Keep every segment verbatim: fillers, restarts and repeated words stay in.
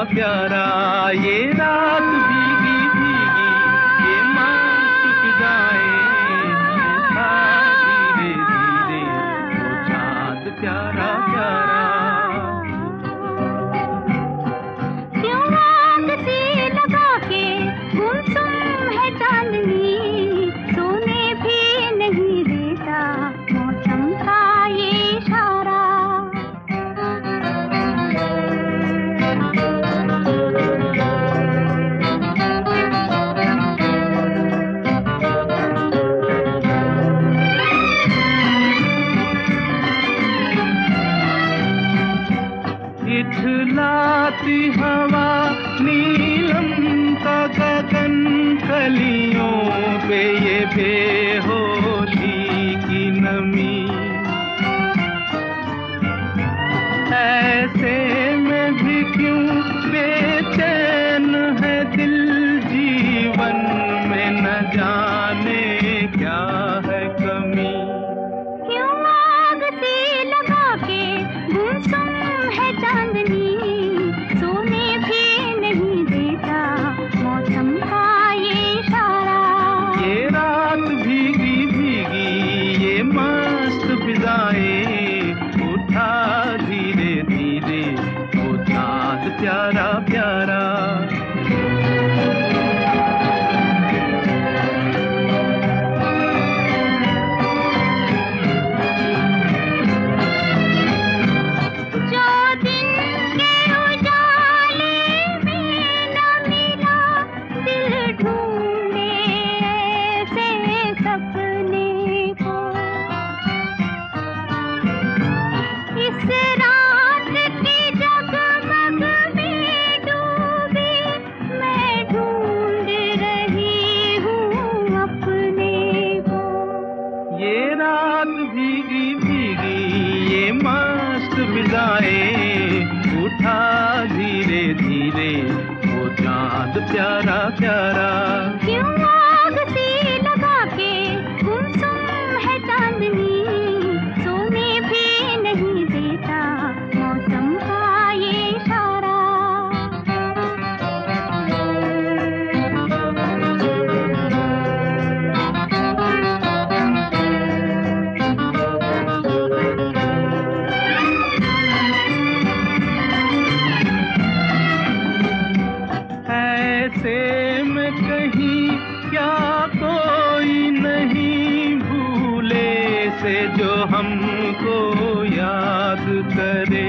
प्यारा। ये रात भीगी भीगी ये मस्त फिजाएं, उठा धीरे धीरे वो चाँद प्यारा प्यारा। क्यों आग सी लगा के गुमसुम है चांदनी, सोने भी नहीं देता मौसम का ये इशारा। इठलाती हवा नीलम का गगन, कलियों पे ये बेहोशी की नमी। ऐसे में भी क्यों बेचैन है दिल, जीवन में न जाने क्या है कमी। क्यों आग सी लगा के गुमसुम है चांदनी, सोने भी नहीं देता मौसम का ये इशारा। ये रात भीगी भीगी ये मस्त फिजाएं, उठा धीरे धीरे वो चाँद प्यारा प्यारा। ये रात भीगी भीगी ये मस्त फिजाएं, उठा धीरे धीरे वो चाँद प्यारा प्यारा। क्यों आग सी लगा के गुमसुम है चांदनी, सोने भी नहीं देता मौसम का ये इशारा। ऐसे में कहीं क्या कोई नहीं भूले से जो हमको याद करे।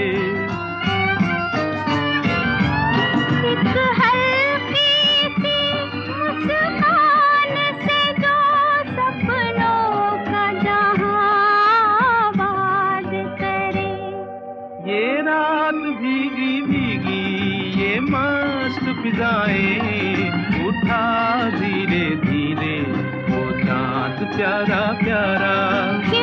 एक हल्की सी मुस्कान से जो सपनों का जहां आबाद करे। ये रात भीगी भीगी ये मस्त फिजाएं, उठा धीरे धीरे वो चाँद प्यारा प्यारा।